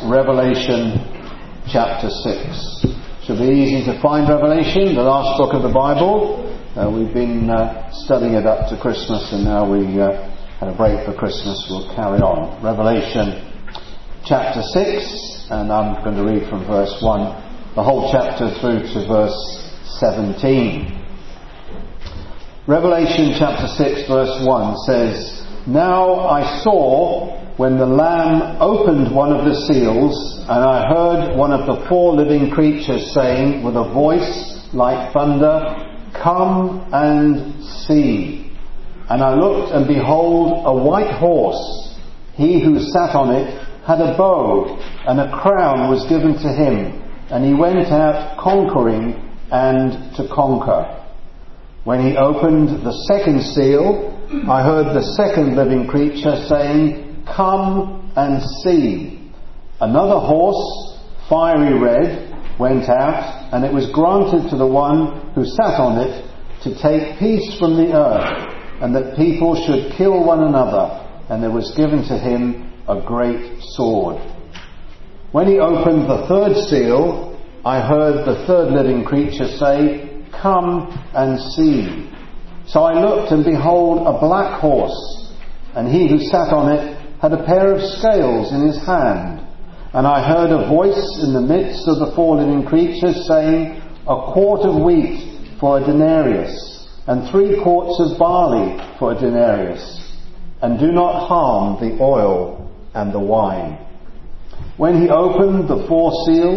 Revelation chapter 6. Should be easy to find Revelation, the last book of the Bible. We've been studying it up to Christmas, and now we had a break for Christmas. We'll carry on. Revelation chapter 6, and I'm going to read from verse 1, the whole chapter through to verse 17. Revelation chapter 6 verse 1 says, "Now I saw when the Lamb opened one of the seals, and I heard one of the four living creatures saying with a voice like thunder, 'Come and see.' And I looked, and behold, a white horse. He who sat on it had a bow, and a crown was given to him, and he went out conquering and to conquer. When he opened the second seal, I heard the second living creature saying, 'Come and see.' Another horse, fiery red, went out, and it was granted to the one who sat on it to take peace from the earth, and that people should kill one another, and there was given to him a great sword. When he opened the third seal, I heard the third living creature say, 'Come and see.' So I looked, and behold, a black horse, and he who sat on it had a pair of scales in his hand. And I heard a voice in the midst of the four living creatures saying, 'A quart of wheat for a denarius, and 3 quarts of barley for a denarius, and do not harm the oil and the wine.' When he opened the fourth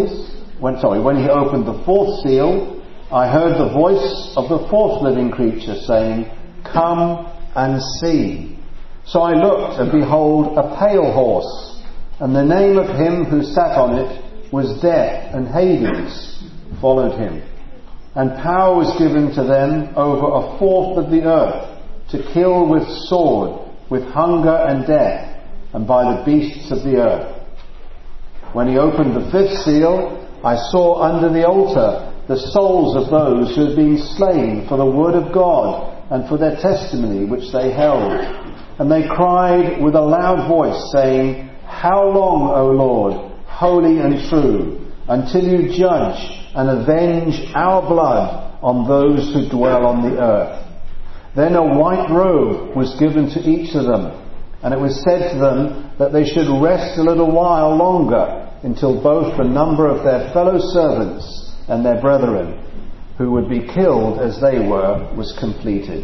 seal, I heard the voice of the fourth living creature saying, 'Come and see.' So I looked, and behold, a pale horse, and the name of him who sat on it was Death, and Hades followed him. And power was given to them over a fourth of the earth, to kill with sword, with hunger and death, and by the beasts of the earth. When he opened the fifth seal, I saw under the altar the souls of those who had been slain for the word of God and for their testimony which they held. And they cried with a loud voice, saying, 'How long, O Lord, holy and true, until you judge and avenge our blood on those who dwell on the earth?' Then a white robe was given to each of them, and it was said to them that they should rest a little while longer, until both the number of their fellow servants and their brethren, who would be killed as they were, was completed.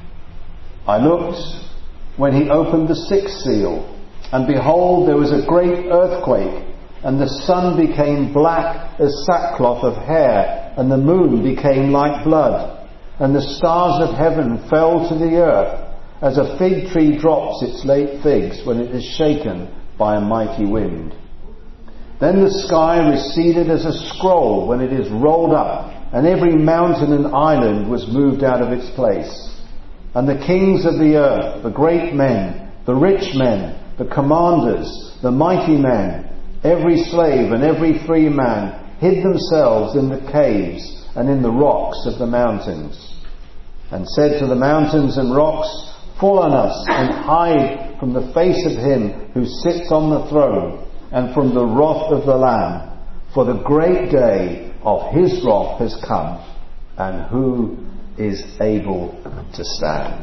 I looked when he opened the sixth seal, and behold, there was a great earthquake, and the sun became black as sackcloth of hair, and the moon became like blood, and the stars of heaven fell to the earth, as a fig tree drops its late figs when it is shaken by a mighty wind. Then the sky receded as a scroll when it is rolled up, and every mountain and island was moved out of its place. And the kings of the earth, the great men, the rich men, the commanders, the mighty men, every slave and every free man, hid themselves in the caves and in the rocks of the mountains, and said to the mountains and rocks, 'Fall on us and hide from the face of him who sits on the throne, and from the wrath of the Lamb, for the great day of his wrath has come, and who is able to stand?'"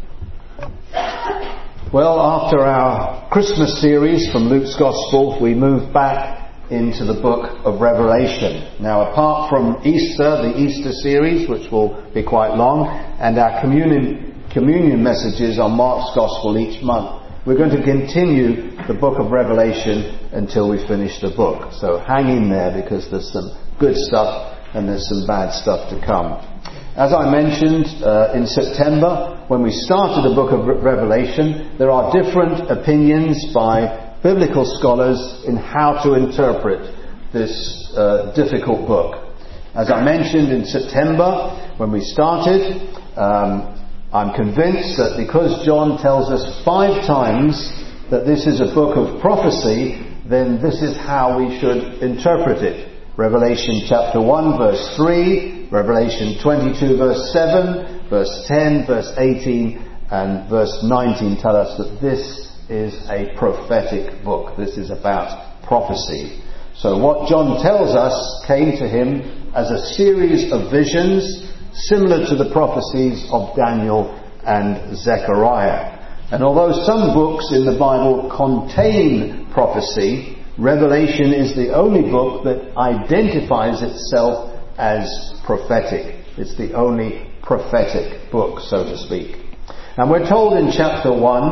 Well, after our Christmas series from Luke's Gospel, we move back into the book of Revelation. Now, apart from Easter, the Easter series, which will be quite long, and our communion messages on Mark's Gospel each month, we're going to continue the book of Revelation until we finish the book. So hang in there, because there's some good stuff and there's some bad stuff to come. As I mentioned in September, when we started the book of Revelation, there are different opinions by biblical scholars in how to interpret this difficult book. As I mentioned in September, when we started, I'm convinced that because John tells us 5 times that this is a book of prophecy, then this is how we should interpret it. Revelation chapter 1 verse 3, Revelation 22 verse 7, verse 10, verse 18 and verse 19 tell us that this is a prophetic book. This is about prophecy. So what John tells us came to him as a series of visions similar to the prophecies of Daniel and Zechariah. And although some books in the Bible contain prophecy, Revelation is the only book that identifies itself as prophetic. It's the only prophetic book, so to speak. And we're told in chapter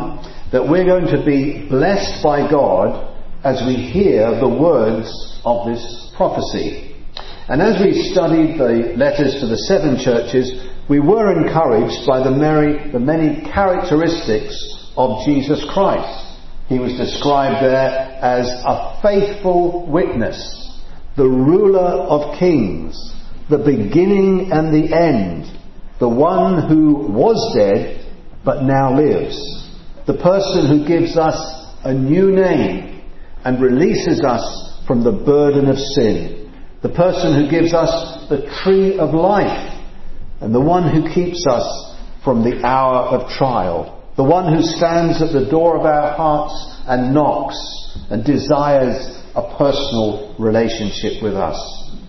1 that we're going to be blessed by God as we hear the words of this prophecy. And as we studied the letters to the 7 churches, we were encouraged by the many characteristics of Jesus Christ. He was described there as a faithful witness, the ruler of kings, the beginning and the end, the one who was dead but now lives, the person who gives us a new name and releases us from the burden of sin, the person who gives us the tree of life, and the one who keeps us from the hour of trial, the one who stands at the door of our hearts and knocks and desires a personal relationship with us.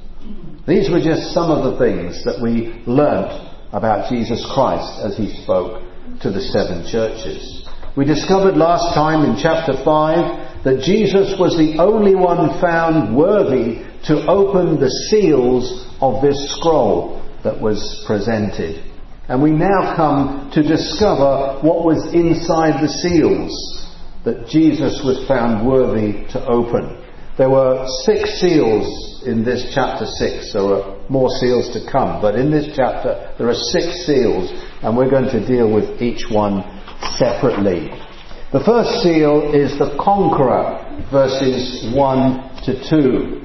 These were just some of the things that we learnt about Jesus Christ as he spoke to the 7 churches. We discovered last time in chapter 5 that Jesus was the only one found worthy to open the seals of this scroll that was presented. And we now come to discover what was inside the seals that Jesus was found worthy to open. There were 6 seals in this chapter 6. There were more seals to come, but in this chapter there are 6 seals, and we're going to deal with each one separately. The first seal is the conqueror, verses 1 to 2.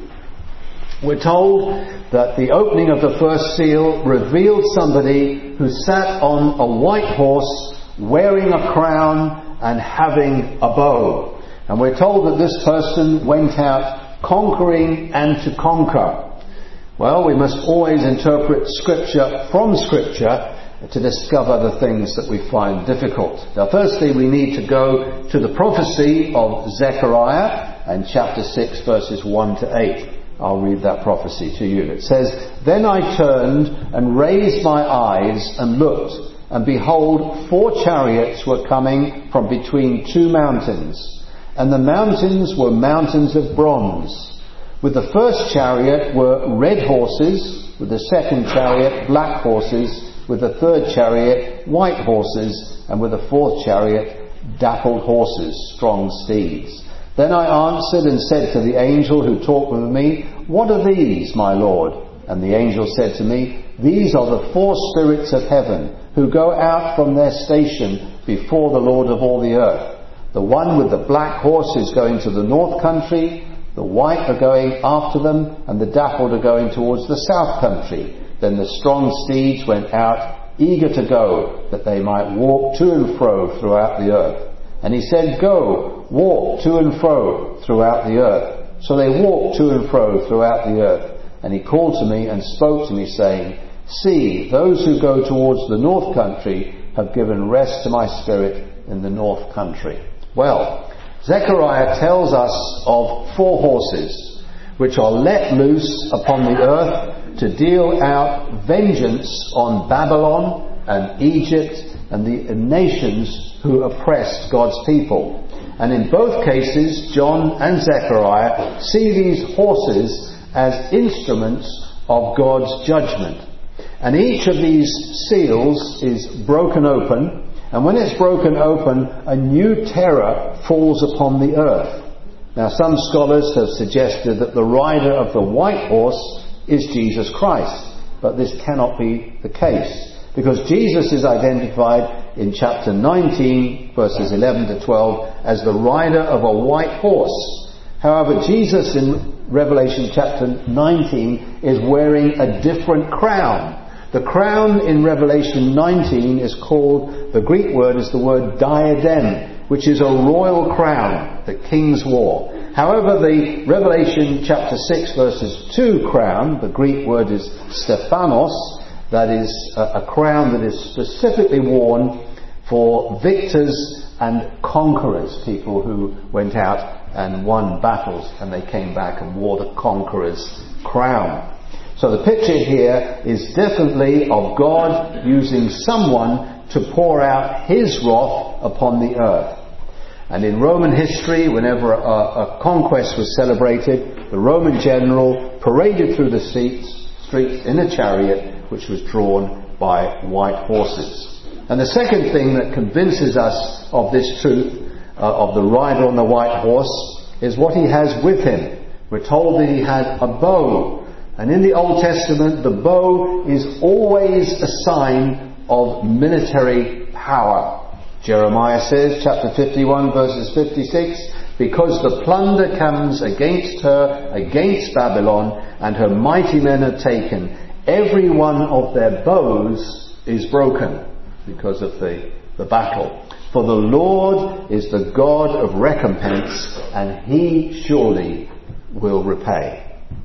We're told that the opening of the first seal revealed somebody who sat on a white horse, wearing a crown and having a bow. And we're told that this person went out conquering and to conquer. Well, we must always interpret Scripture from Scripture to discover the things that we find difficult. Now, firstly, we need to go to the prophecy of Zechariah and chapter 6, verses 1 to 8. I'll read that prophecy to you. It says, "Then I turned and raised my eyes and looked, and behold, 4 chariots were coming from between 2 mountains. And the mountains were mountains of bronze. With the first chariot were red horses, with the second chariot black horses, with the third chariot white horses, and with the fourth chariot dappled horses, strong steeds. Then I answered and said to the angel who talked with me, 'What are these, my Lord?' And the angel said to me, 'These are the 4 spirits of heaven, who go out from their station before the Lord of all the earth. The one with the black horse is going to the north country, the white are going after them, and the dappled are going towards the south country.' Then the strong steeds went out, eager to go, that they might walk to and fro throughout the earth. And he said, 'Go, walk to and fro throughout the earth.' So they walked to and fro throughout the earth. And he called to me and spoke to me, saying, 'See, those who go towards the north country have given rest to my spirit in the north country.'" Well, Zechariah tells us of 4 horses which are let loose upon the earth to deal out vengeance on Babylon and Egypt and the nations who oppressed God's people. And in both cases, John and Zechariah see these horses as instruments of God's judgment. And each of these seals is broken open, and when it's broken open, a new terror falls upon the earth. Now, some scholars have suggested that the rider of the white horse is Jesus Christ, but this cannot be the case, because Jesus is identified in chapter 19, verses 11 to 12, as the rider of a white horse. However, Jesus in Revelation chapter 19 is wearing a different crown. The crown in Revelation 19 is called, the Greek word is the word diadem, which is a royal crown that kings wore. However, the Revelation chapter 6 verses 2 crown, the Greek word is Stephanos, that is a crown that is specifically worn for victors and conquerors, people who went out and won battles, and they came back and wore the conqueror's crown. So the picture here is definitely of God using someone to pour out his wrath upon the earth. And in Roman history, whenever a conquest was celebrated, the Roman general paraded through the streets in a chariot which was drawn by white horses. And the second thing that convinces us of this truth, of the rider on the white horse, is what he has with him. We're told that he had a bow. And in the Old Testament, the bow is always a sign of military power. Jeremiah says, chapter 51, verses 56, because the plunder comes against her, against Babylon, and her mighty men are taken, every one of their bows is broken because of the battle. For the Lord is the God of recompense, and he surely will repay.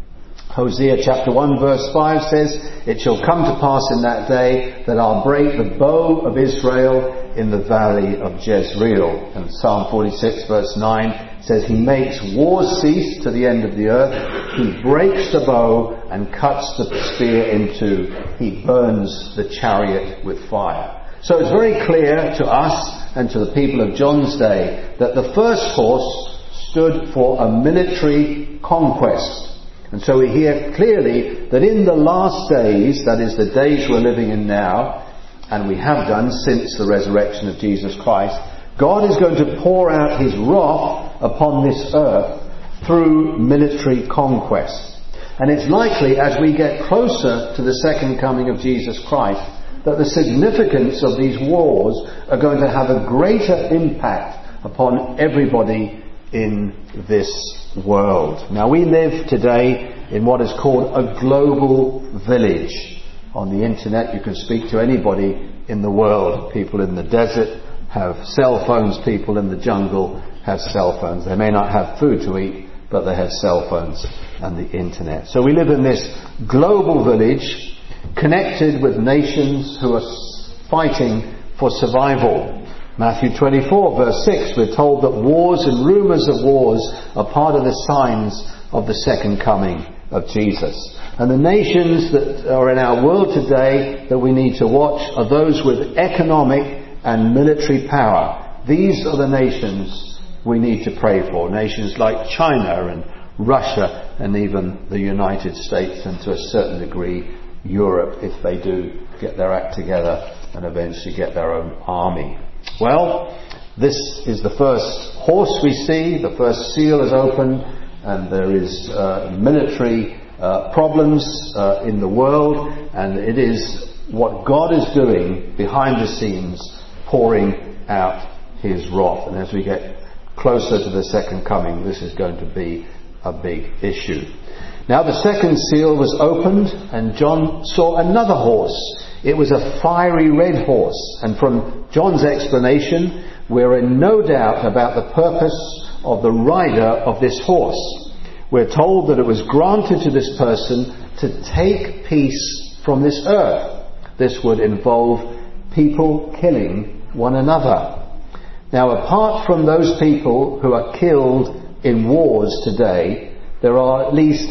Hosea chapter 1 verse 5 says, it shall come to pass in that day that I'll break the bow of Israel in the valley of Jezreel. And Psalm 46 verse 9 says, he makes wars cease to the end of the earth. He breaks the bow and cuts the spear in two. He burns the chariot with fire. So it's very clear to us and to the people of John's day that the first horse stood for a military conquest. And so we hear clearly that in the last days, that is the days we're living in now, and we have done since the resurrection of Jesus Christ, God is going to pour out his wrath upon this earth through military conquest. And it's likely as we get closer to the second coming of Jesus Christ that the significance of these wars are going to have a greater impact upon everybody in this world. Now we live today in what is called a global village. On the internet you can speak to anybody in the world. People in the desert have cell phones, people in the jungle have cell phones. They may not have food to eat, but they have cell phones and the internet. So we live in this global village connected with nations who are fighting for survival. Matthew 24 verse 6, we're told that wars and rumours of wars are part of the signs of the second coming of Jesus. And the nations that are in our world today that we need to watch are those with economic and military power. These are the nations we need to pray for. Nations like China and Russia and even the United States, and to a certain degree Europe, if they do get their act together and eventually get their own army. Well, this is the first horse we see. The first seal is opened, and there is military problems in the world, and it is what God is doing behind the scenes, pouring out his wrath. And as we get closer to the second coming, this is going to be a big issue. Now the second seal was opened, and John saw another horse. It was a fiery red horse, and from John's explanation, we're in no doubt about the purpose of the rider of this horse. We're told that it was granted to this person to take peace from this earth. This would involve people killing one another. Now, apart from those people who are killed in wars today, there are at least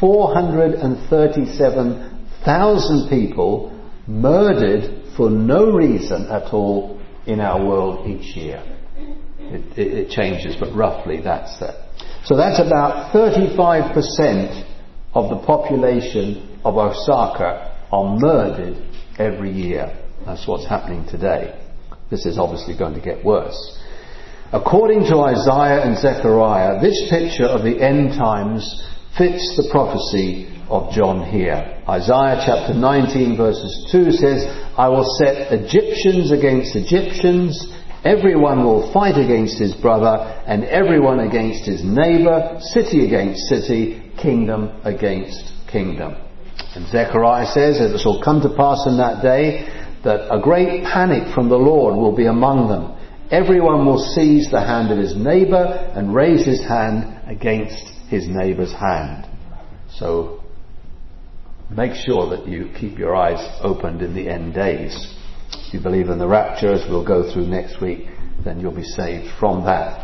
437,000 people murdered for no reason at all in our world each year. It changes, but roughly that's that. So that's about 35% of the population of Osaka are murdered every year. That's what's happening today. This is obviously going to get worse. According to Isaiah and Zechariah, this picture of the end times fits the prophecy of John here. Isaiah chapter 19 verses 2 says, I will set Egyptians against Egyptians, everyone will fight against his brother, and everyone against his neighbour, city against city, kingdom against kingdom. And Zechariah says, it shall come to pass in that day that a great panic from the Lord will be among them. Everyone will seize the hand of his neighbour and raise his hand against his neighbour's hand. So make sure that you keep your eyes opened in the end days. If you believe in the rapture, as we'll go through next week, then you'll be saved from that.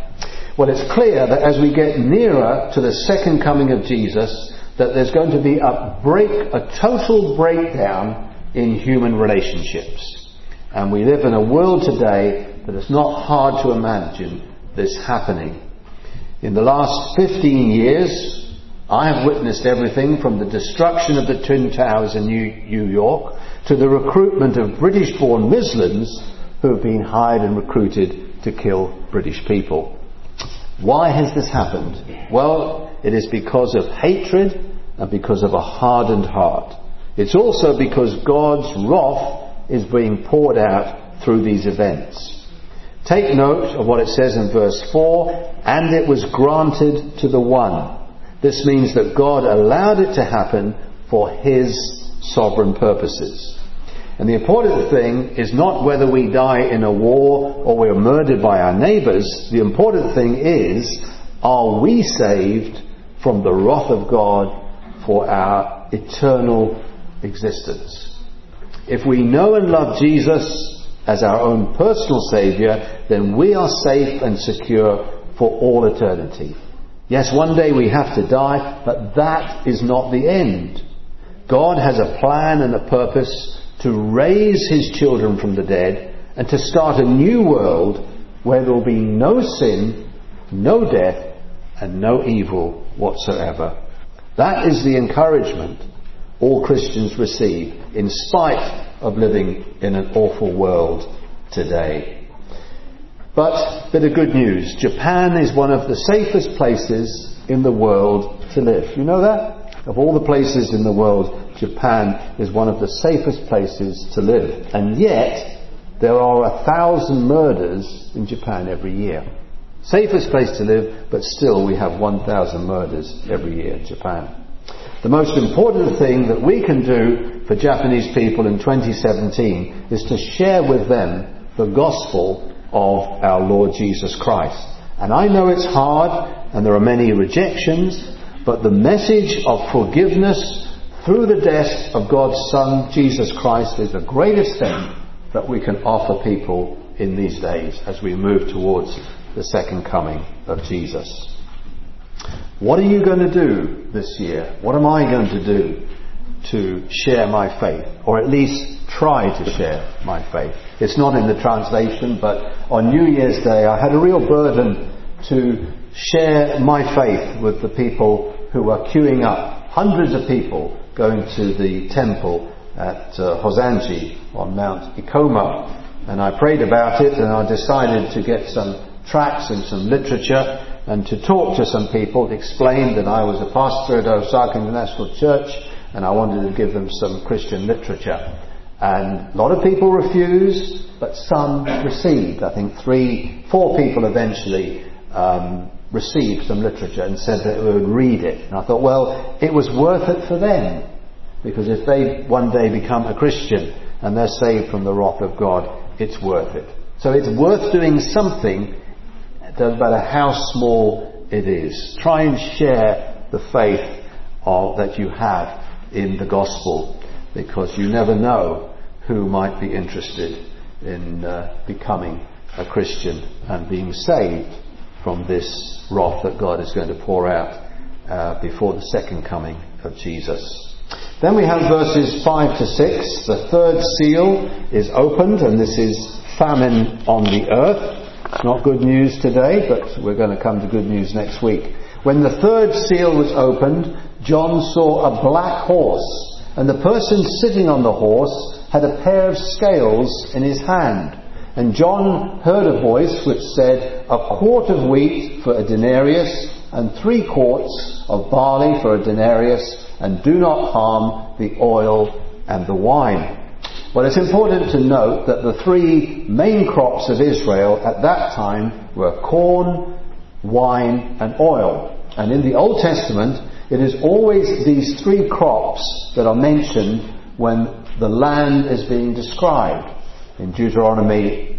Well, it's clear that as we get nearer to the second coming of Jesus, that there's going to be a total breakdown in human relationships. And we live in a world today that it's not hard to imagine this happening. In the last 15 years, I have witnessed everything from the destruction of the Twin Towers in New York to the recruitment of British-born Muslims who have been hired and recruited to kill British people. Why has this happened? Well, it is because of hatred and because of a hardened heart. It's also because God's wrath is being poured out through these events. Take note of what it says in verse 4, and it was granted to the one. This means that God allowed it to happen for His sovereign purposes. And the important thing is not whether we die in a war or we're murdered by our neighbours. The important thing is, are we saved from the wrath of God for our eternal existence? If we know and love Jesus as our own personal Saviour, then we are safe and secure for all eternity. Yes, one day we have to die, but that is not the end. God has a plan and a purpose to raise His children from the dead and to start a new world where there will be no sin, no death, and no evil whatsoever. That is the encouragement all Christians receive in spite of living in an awful world today. But bit of good news. Japan is one of the safest places in the world to live. You know that? Of all the places in the world, Japan is one of the safest places to live. And yet, there are 1,000 murders in Japan every year. Safest place to live, but still we have 1,000 murders every year in Japan. The most important thing that we can do for Japanese people in 2017 is to share with them the gospel of our Lord Jesus Christ. And I know it's hard and there are many rejections, but the message of forgiveness through the death of God's Son, Jesus Christ, is the greatest thing that we can offer people in these days as we move towards the second coming of Jesus. What are you going to do this year? What am I going to do to share my faith? Or at least try to share my faith. It's not in the translation, but on New Year's Day I had a real burden to share my faith with the people who are queuing up. Hundreds of people going to the temple at Hosanji on Mount Ikoma. And I prayed about it and I decided to get some tracts and some literature and to talk to some people, explain that I was a pastor at Osaka International Church and I wanted to give them some Christian literature. And a lot of people refused, but some received. I think 3-4 people eventually received some literature and said that they would read it. And I thought, well, it was worth it for them, because if they one day become a Christian and they're saved from the wrath of God, it's worth it. So it's worth doing something, no matter how small it is. Try and share the faith that you have in the gospel, because you never know who might be interested in becoming a Christian and being saved from this wrath that God is going to pour out before the second coming of Jesus. Then we have verses 5 to 6. The third seal is opened, and this is famine on the earth. It's not good news today, but we're going to come to good news next week. When the third seal was opened, John saw a black horse, and the person sitting on the horse had a pair of scales in his hand. And John heard a voice which said, "A quart of wheat for a denarius, and 3 quarts of barley for a denarius, and do not harm the oil and the wine." Well, it's important to note that the 3 main crops of Israel at that time were corn, wine and oil. And in the Old Testament, it is always these 3 crops that are mentioned when the land is being described. In Deuteronomy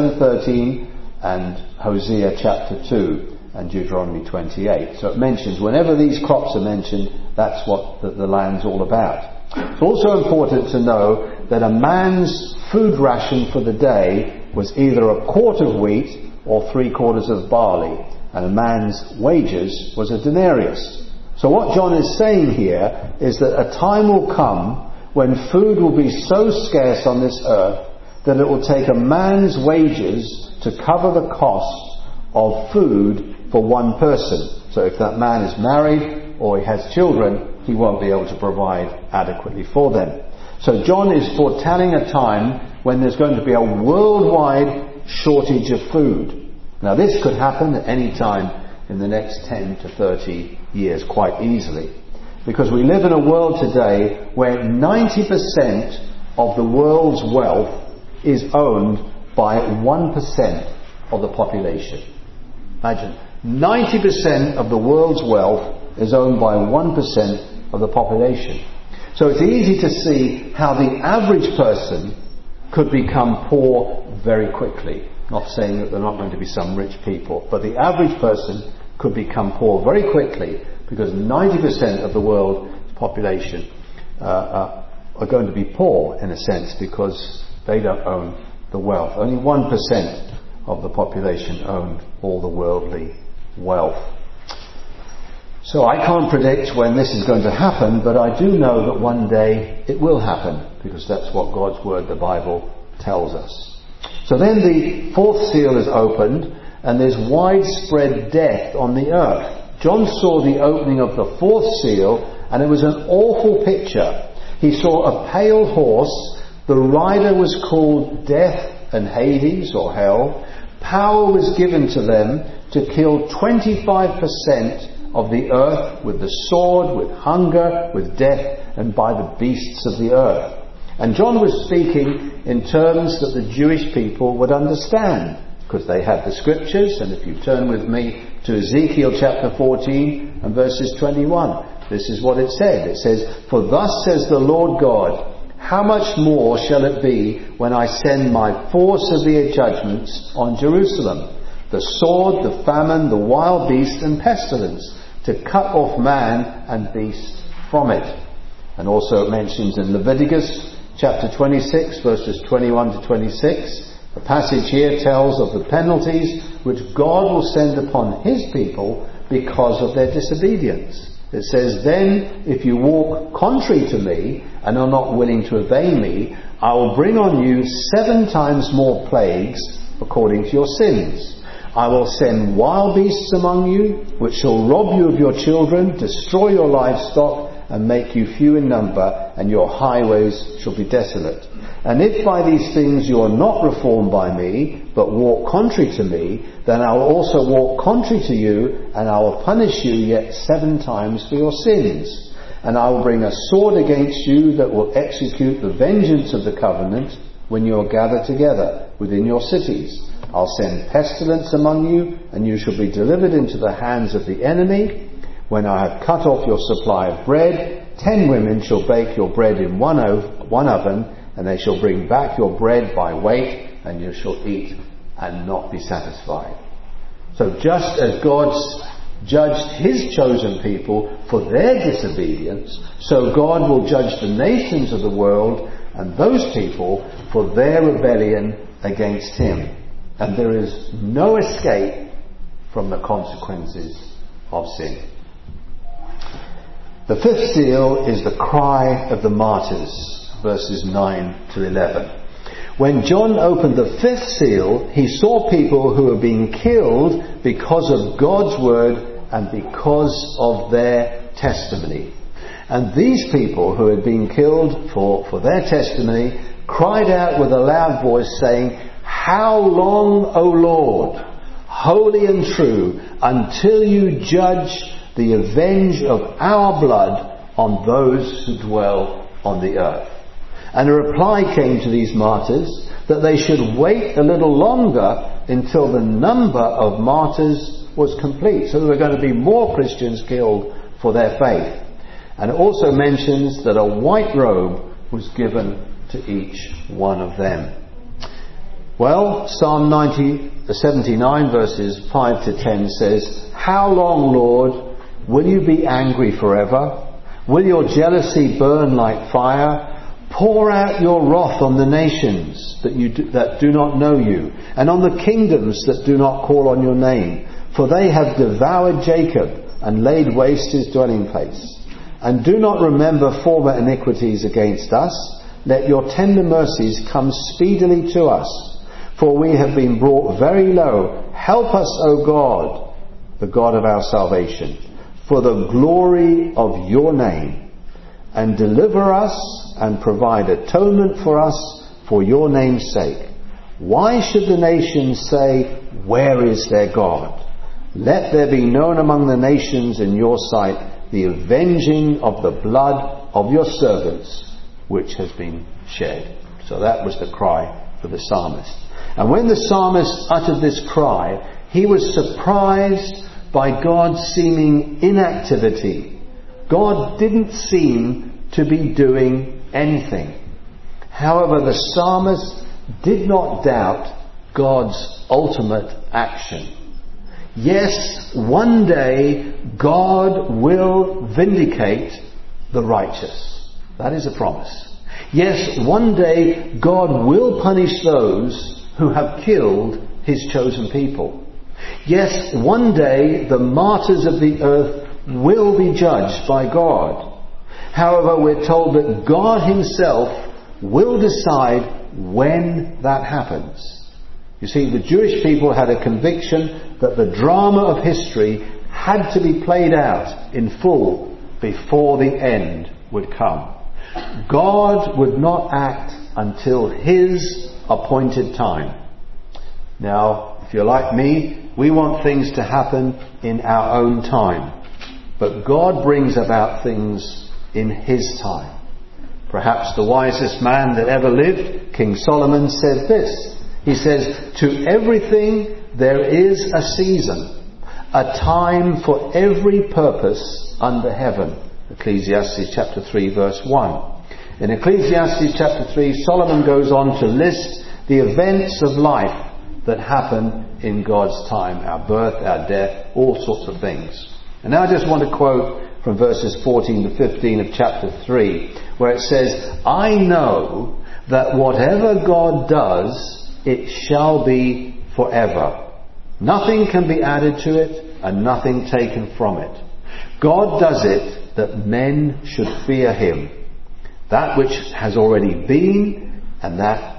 7:13 and Hosea chapter 2 and Deuteronomy 28. So it mentions, whenever these crops are mentioned, that's what the land's all about. It's also important to know that a man's food ration for the day was either a quart of wheat or 3 quarters of barley. and a man's wages was a denarius. So what John is saying here is that a time will come when food will be so scarce on this earth that it will take a man's wages to cover the cost of food for one person. So if that man is married or he has children, he won't be able to provide adequately for them. So John is foretelling a time when there's going to be a worldwide shortage of food. Now this could happen at any time in the next 10 to 30 years quite easily. Because we live in a world today where 90% of the world's wealth is owned by 1% of the population. Imagine, 90% of the world's wealth is owned by 1% of the population. So it's easy to see how the average person could become poor very quickly. Not saying that there are not going to be some rich people, but the average person could become poor very quickly because 90% of the world's population are going to be poor in a sense because they don't own the wealth. Only 1% of the population own all the worldly wealth. So I can't predict when this is going to happen, but I do know that one day it will happen, because that's what God's Word, the Bible, tells us. So then the fourth seal is opened, and there's widespread death on the earth. John saw the opening of the fourth seal, and it was an awful picture. He saw a pale horse. The rider was called Death and Hades, or Hell. Power was given to them to kill 25% of the earth with the sword, with hunger, with death, and by the beasts of the earth. And John was speaking in terms that the Jewish people would understand, because they had the scriptures. And if you turn with me to Ezekiel chapter 14 and verses 21, this is what it said. It says, "For thus says the Lord God, how much more shall it be when I send my 4 severe judgments on Jerusalem? The sword, the famine, the wild beast, and pestilence, to cut off man and beast from it." And also it mentions in Leviticus chapter 26 verses 21 to 26, the passage here tells of the penalties which God will send upon his people because of their disobedience. It says, "Then if you walk contrary to me and are not willing to obey me, I will bring on you 7 times more plagues according to your sins. I will send wild beasts among you, which shall rob you of your children, destroy your livestock, and make you few in number, and your highways shall be desolate. And if by these things you are not reformed by me, but walk contrary to me, then I will also walk contrary to you, and I will punish you yet 7 times for your sins. And I will bring a sword against you that will execute the vengeance of the covenant when you are gathered together within your cities. I'll send pestilence among you, and you shall be delivered into the hands of the enemy. When I have cut off your supply of bread, 10 women shall bake your bread in one oven, and they shall bring back your bread by weight, and you shall eat and not be satisfied." So just as God judged his chosen people for their disobedience, so God will judge the nations of the world and those people for their rebellion against him. And there is no escape from the consequences of sin. The 5th seal is the cry of the martyrs, verses 9 to 11. When John opened the 5th seal, he saw people who were being killed because of God's word and because of their testimony. And these people who had been killed for their testimony cried out with a loud voice, saying, "How long, O Lord, holy and true, until you judge the avenge of our blood on those who dwell on the earth?" And a reply came to these martyrs that they should wait a little longer until the number of martyrs was complete. So there were going to be more Christians killed for their faith. And it also mentions that a white robe was given to each one of them. Well, Psalm 79 verses 5 to 10 says, "How long, Lord, will you be angry forever? Will your jealousy burn like fire? Pour out your wrath on the nations that do not know you, and on the kingdoms that do not call on your name. For they have devoured Jacob and laid waste his dwelling place. And do not remember former iniquities against us. Let your tender mercies come speedily to us. For we have been brought very low. Help us, O God, the God of our salvation, for the glory of your name. And deliver us and provide atonement for us for your name's sake. Why should the nations say, where is their God? Let there be known among the nations in your sight the avenging of the blood of your servants, which has been shed. So that was the cry for the psalmist. And when the psalmist uttered this cry, he was surprised by God's seeming inactivity. God didn't seem to be doing anything. However, the psalmist did not doubt God's ultimate action. Yes, one day God will vindicate the righteous. That is a promise. Yes, one day God will punish those who have killed his chosen people. Yes, one day the martyrs of the earth will be judged by God. However, we're told that God himself will decide when that happens. You see, the Jewish people had a conviction that the drama of history had to be played out in full before the end would come. God would not act until his appointed time. Now, if you're like me, we want things to happen in our own time. But God brings about things in his time. Perhaps the wisest man that ever lived, King Solomon, said this. He says, to everything there is a season, a time for every purpose under heaven. Ecclesiastes chapter 3 verse 1. In Ecclesiastes chapter 3, Solomon goes on to list the events of life that happen in God's time. Our birth, our death, all sorts of things. And now I just want to quote from verses 14 to 15 of chapter 3, where it says, I know that whatever God does, it shall be forever. Nothing can be added to it, and nothing taken from it. God does it that men should fear him. That which has already been, and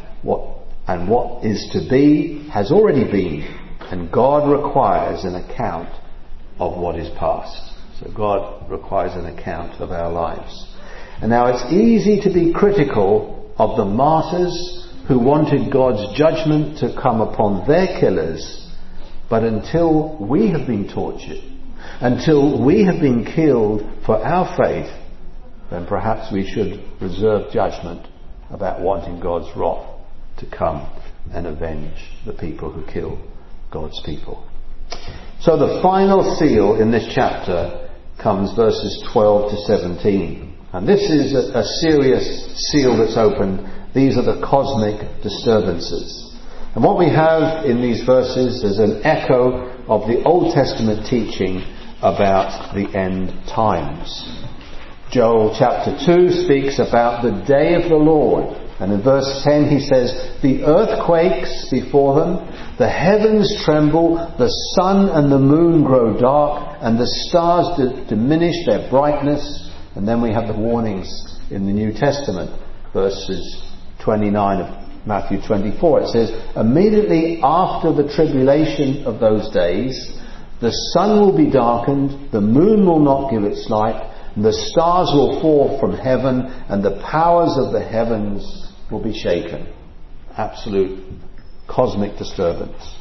what is to be, has already been. And God requires an account of what is past. So God requires an account of our lives. And now it's easy to be critical of the martyrs who wanted God's judgment to come upon their killers, but until we have been tortured, until we have been killed for our faith, then perhaps we should reserve judgment about wanting God's wrath to come and avenge the people who kill God's people. So the final seal in this chapter comes verses 12 to 17. And this is a serious seal that's opened. These are the cosmic disturbances. And what we have in these verses is an echo of the Old Testament teaching about the end times. Joel chapter 2 speaks about the day of the Lord. And in verse 10 he says, the earth quakes before them, the heavens tremble, the sun and the moon grow dark, and the stars diminish their brightness. And then we have the warnings in the New Testament, verses 29 of Matthew 24. It says, immediately after the tribulation of those days, the sun will be darkened, the moon will not give its light, and the stars will fall from heaven, and the powers of the heavens will be shaken. Absolute cosmic disturbance.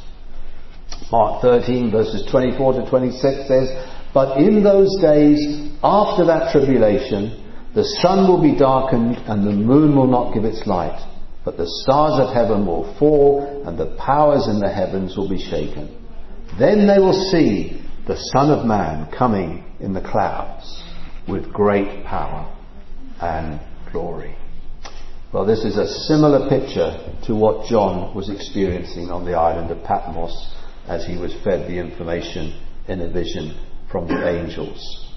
Mark 13 verses 24 to 26 says, but in those days after that tribulation, the sun will be darkened and the moon will not give its light, but the stars of heaven will fall and the powers in the heavens will be shaken. Then they will see the Son of Man coming in the clouds with great power and glory. Well, this is a similar picture to what John was experiencing on the island of Patmos as he was fed the information in a vision from the angels.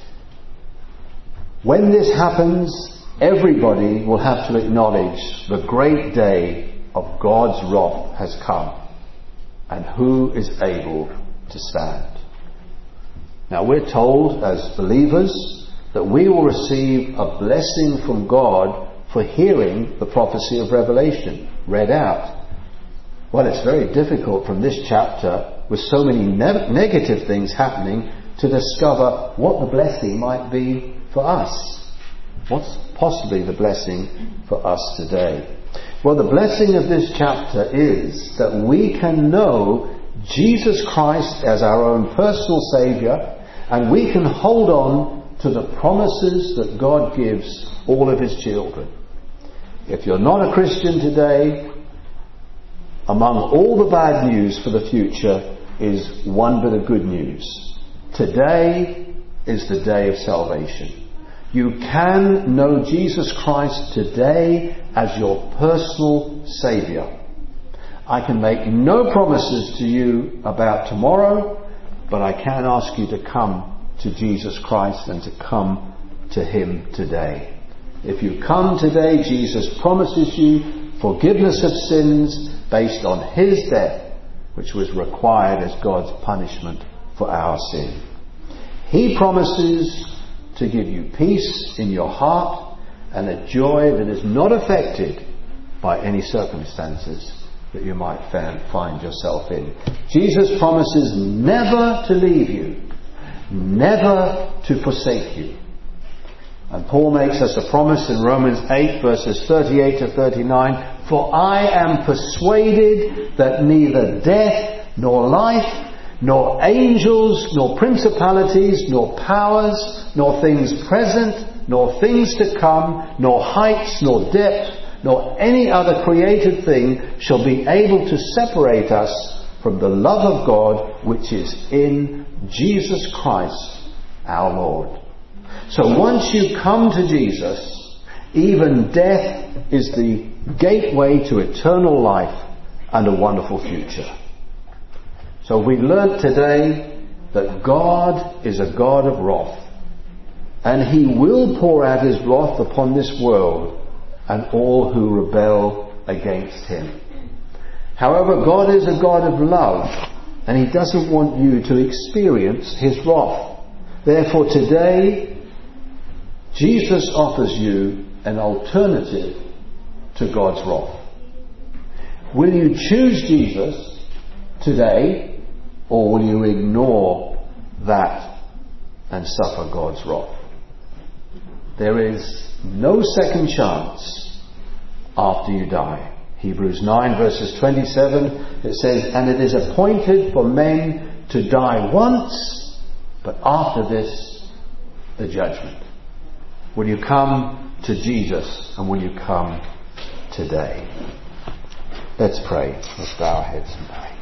When this happens, everybody will have to acknowledge the great day of God's wrath has come, and who is able to stand. Now we're told as believers that we will receive a blessing from God for hearing the prophecy of Revelation read out. Well, it's very difficult from this chapter, with so many negative things happening, to discover what the blessing might be for us. What's possibly the blessing for us today? Well, the blessing of this chapter is that we can know Jesus Christ as our own personal Saviour, and we can hold on to the promises that God gives all of His children. If you're not a Christian today, among all the bad news for the future is one bit of good news. Today is the day of salvation. You can know Jesus Christ today as your personal Saviour. I can make no promises to you about tomorrow, but I can ask you to come to Jesus Christ and to come to Him today. If you come today, Jesus promises you forgiveness of sins based on His death, which was required as God's punishment for our sin. He promises to give you peace in your heart and a joy that is not affected by any circumstances that you might find yourself in. Jesus promises never to leave you, never to forsake you. And Paul makes us a promise in Romans 8 verses 38 to 39, "For I am persuaded that neither death nor life, nor angels, nor principalities, nor powers, nor things present, nor things to come, nor heights, nor depth, nor any other created thing shall be able to separate us from the love of God which is in Jesus Christ our Lord." So once you come to Jesus, even death is the gateway to eternal life and a wonderful future. So we learnt today that God is a God of wrath, and He will pour out His wrath upon this world and all who rebel against Him. However, God is a God of love, and He doesn't want you to experience His wrath. Therefore today, Jesus offers you an alternative to God's wrath. Will you choose Jesus today, or will you ignore that and suffer God's wrath? There is no second chance after you die. Hebrews 9 verses 27, it says, "And it is appointed for men to die once, but after this, the judgment." Will you come to Jesus, and will you come today? Let's pray. Let's bow our heads and pray.